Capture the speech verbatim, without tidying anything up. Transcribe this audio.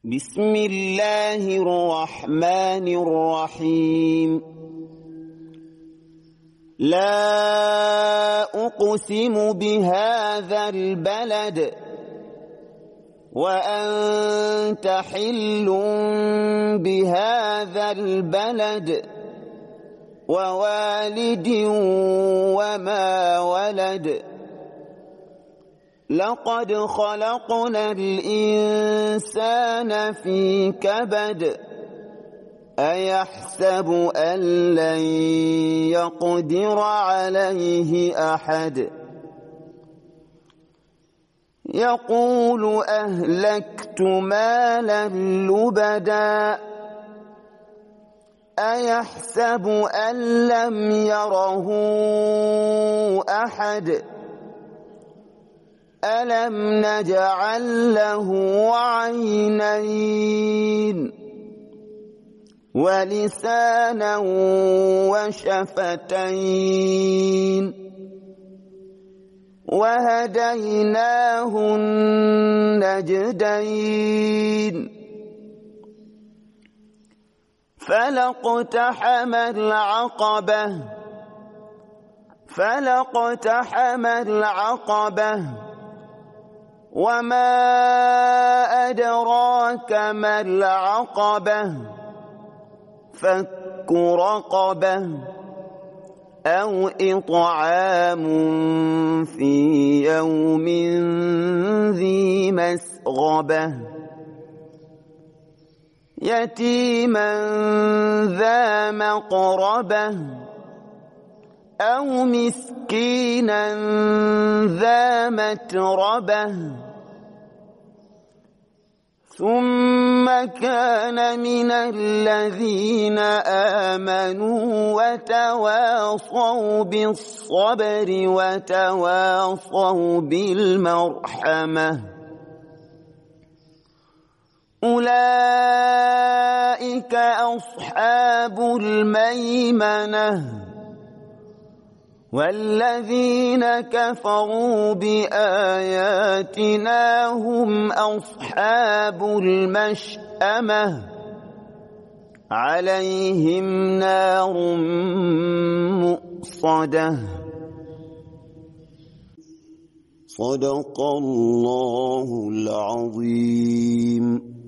بسم الله الرحمن الرحيم لا أقسم بهذا البلد وأنت حل بهذا البلد ووالد وما ولد لقد خلقنا الإنسان في كبد أيحسب أن لن يقدر عليه أحد يقول أهلكت مالا لبدا أيحسب أن لم يره أحد ألم نجعل له عينين ولسانا وشفتين وهديناه النجدين فلا اقتحم العقبة فلا اقتحم العقبة وما أدراك ما العقبة فك رقبة أو إطعام في يوم ذي مسغبة يتيما ذا مقربة أو مسكينا ذا متربة ثم كان من الذين آمنوا وتواصوا بالصبر وتواصوا بالمرحمة أولئك أصحاب الميمنة والذين كفروا بآياتنا هم أصحاب المشأمة عليهم نار مؤصدة صدق الله العظيم.